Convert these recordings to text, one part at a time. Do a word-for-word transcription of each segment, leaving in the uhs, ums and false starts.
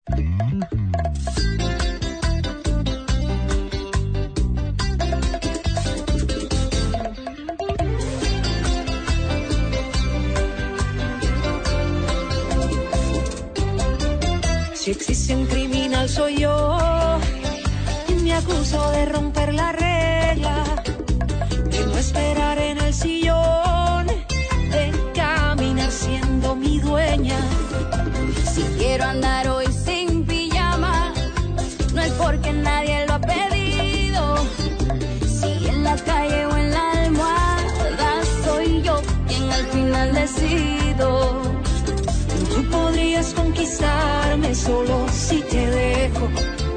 Si existe un criminal soy yo, y me acuso de romper la regla, de no esperar en el sillón, de caminar siendo mi dueña. Si quiero andar hoy sin pijama, no es porque nadie lo ha pedido. Si en la calle o en la almohada, soy yo quien al final decido. Tú podrías conquistarme solo si te dejo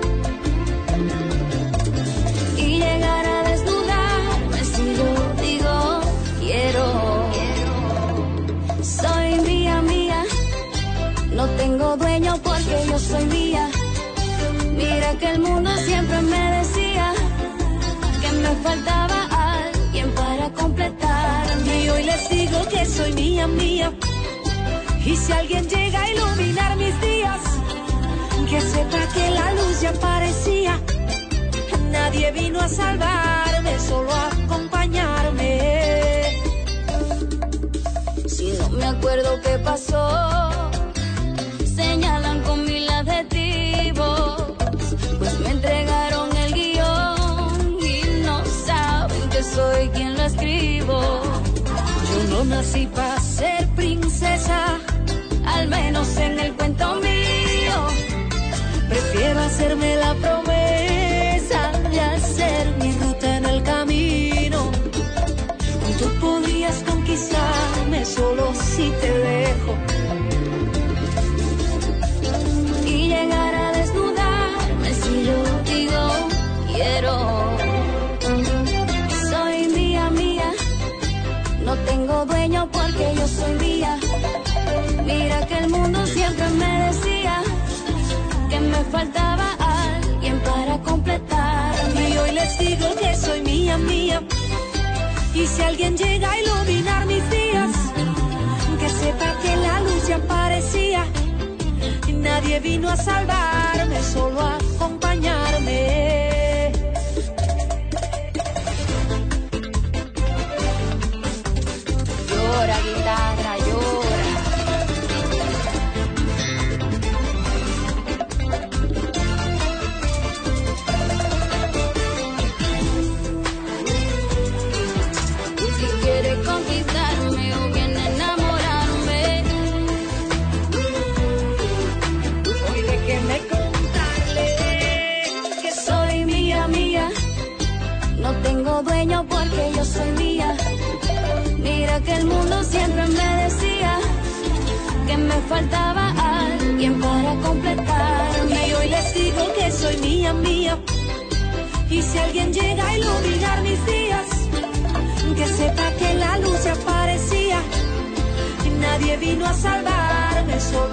y llegar a desnudarme si yo digo quiero. Soy mía, mía, no tengo dueño porque yo soy mía. Mira que el mundo siempre me decía que me faltaba alguien para completarme, y hoy les digo que soy mía, mía. Y si alguien llega a iluminar mis días, que sepa que la luz ya aparecía. Nadie vino a salvarme, solo a acompañarme. Si no me acuerdo qué pasó, señalan con mil adjetivos, pues me entregaron el guión y no saben que soy quien lo escribo. Yo no nací para ser princesa, al menos en el cuento mío. Prefiero hacerme la promesa de hacer mi ruta en el camino. Tú podrías conquistarme solo si te dejo y llegar a desnudarme si yo digo quiero. Soy mía, mía, no tengo dueño porque yo soy mía. Mira que el mundo siempre me decía que me faltaba alguien para completarme, y hoy les digo que soy mía, mía. Y si alguien llega a iluminar mis días, que sepa que la luz ya aparecía. Y nadie vino a salvarme, solo a acompañarme. Llora, guitarra, llora. Conquistarme o bien enamorarme, hoy déjeme contarle que soy mía, mía. No tengo dueño porque yo soy mía. Mira que el mundo siempre me decía que me faltaba alguien para completarme, y hoy les digo que soy mía, mía. Y si alguien llega a iluminar mis días, que sepa que la luz ya aparecía. Y nadie vino a salvarme, solo